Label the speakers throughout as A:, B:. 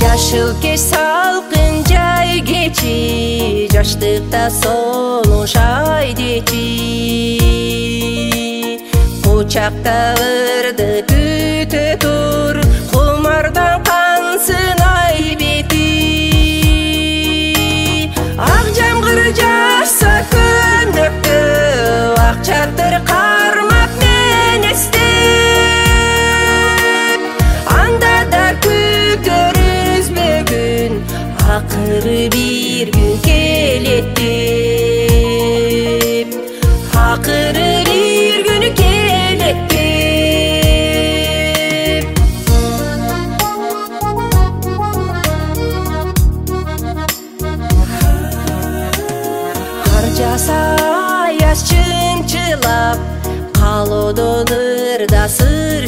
A: Жашыл кеш салкын жай кечи, жаштыкта сонун шай дечи. Кучакта ырды күтө тур, кумардан кансын ай бети. Ак жамгыр жашса көнөктө, ак чатыр кармап мен эстеп. Анда да күтөр үзбөгүн, акыры бир күн келет деп. Акыры бир күн келет деп. Кар жаса аяз чымчылап, калоодон ырда сыр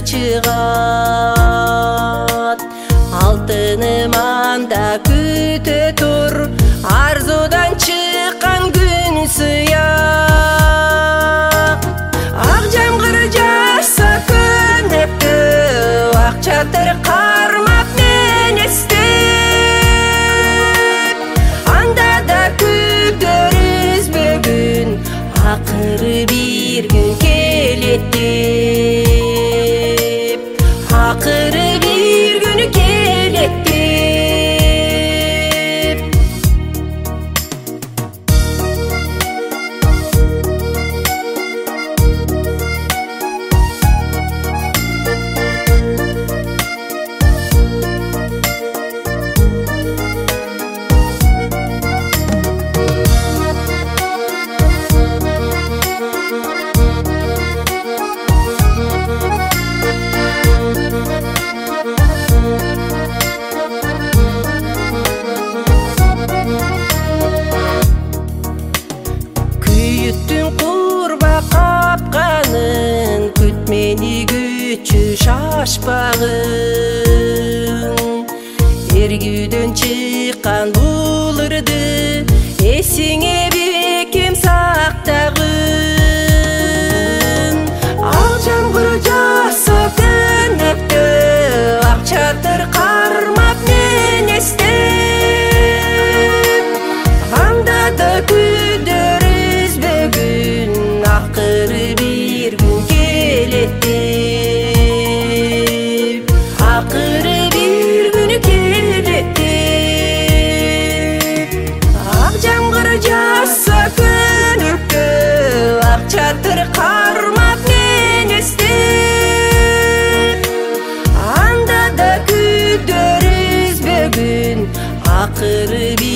A: чыгат. Алтыным анда күтө тур, арзудан чыккан күн сыяк. Ак жамгыр жашса көнөктө, ак чатыр кармап мен эстеп. Анда да күтөр үзбөгүн, акыры бир күн келет деп. Акыры бир күн келет деп. Күйүттүн курба капканын, күт мени күтчү шашпагын. Эргүүдөн чыккан бул ырды эсиңе бекем сактагын. Ал жамгыр жаса көнөктө, ак чатыр кармап мен эстеп. Анда да күтөр үзбөгүн, акыры бир күн келет деп. Акыры бир күн келет деп. Ак жамгыр жаса көнөктө, ак чатыр кармап мен эстеп. Анда да күтөр үзбөгүн, акыры бир